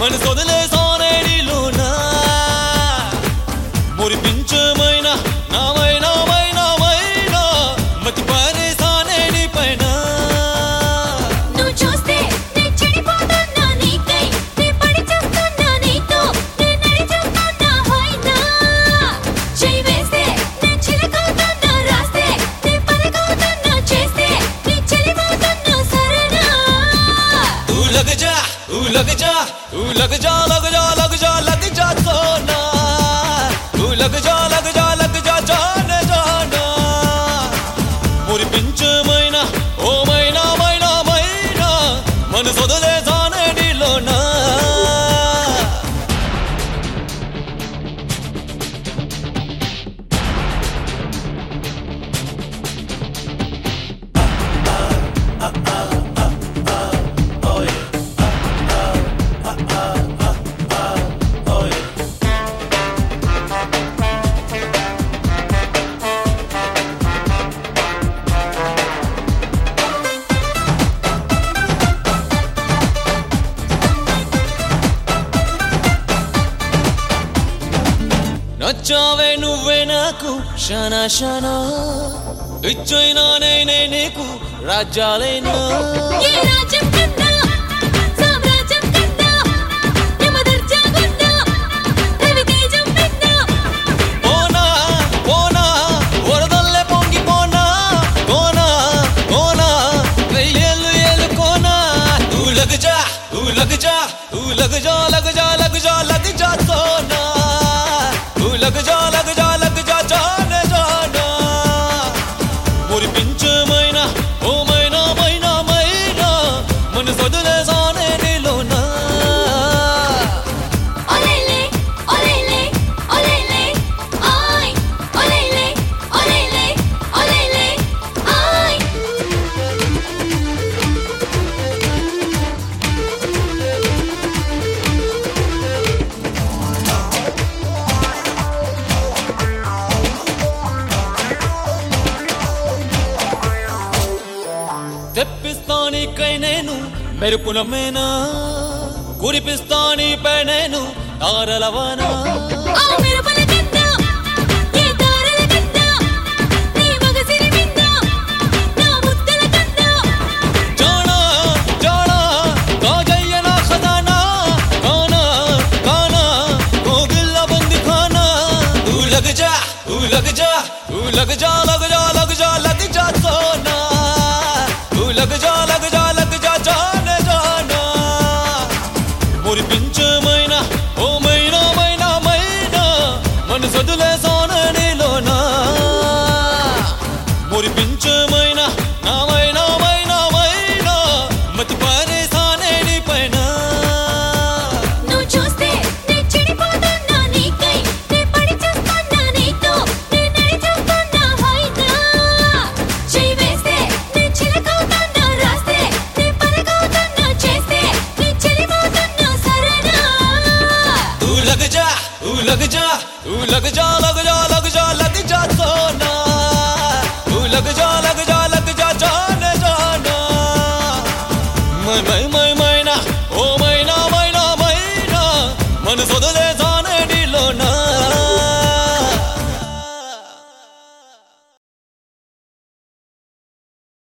మనసొదిలేసానే నీలోన మురిపించమైన నామైనా మతి పారేసానే నీ పైన నువ్వు చూస్తే నే చెడిపోతున్నా నీకై నే పడి చేస్తున్నా నీతో నే నడిచేస్తున్నా హోయినా చెయ్యి వేస్తే నే చిలకవుతున్నా రాస్తే నే పలకవుతున్నా చేస్తే నే చెలిపోతున్నా సరేనా लग जा सोना लग जा जाने जाना మురిపించమైనా ఓ మైనా మనసొదిలేసానే నీలోన నచ్చావే నువ్వే నాకు షనా ఇచ్చైనా నేనే నీకు రాజ్యాలైనా ఏ రాజ్యం కన్నా సామ్రాజ్యం కన్నా యమదర్జా కన్నా రవితేజం కన్నా పోనా వరదల్లే పొంగిపోనా కోనా వెయ్యేళ్ళు కోనా లగ్ जा सोना लग जा जाने जाना మురిపించమైనా ఓ మైనా మనసొదిలేసానే నీలోన ఒలేలే ఒలేలే ఒలేలే ఆయ్ ఒలేలే ఒలేలే ఒలేలే ఆయ్ తెప్పిస్తానికై నేను మెరుపునమేనా కురిపిస్తానిపై నేను తారలవానా ఆ మెరుపుల కన్నా ఏ తారల కన్నా నీ మగసిరి మిన్నా నా ముద్దల కన్నా జానా కాజయ్య నా ఖజానా కానా కోగిల్ల బంది ఖానా లగ్ जा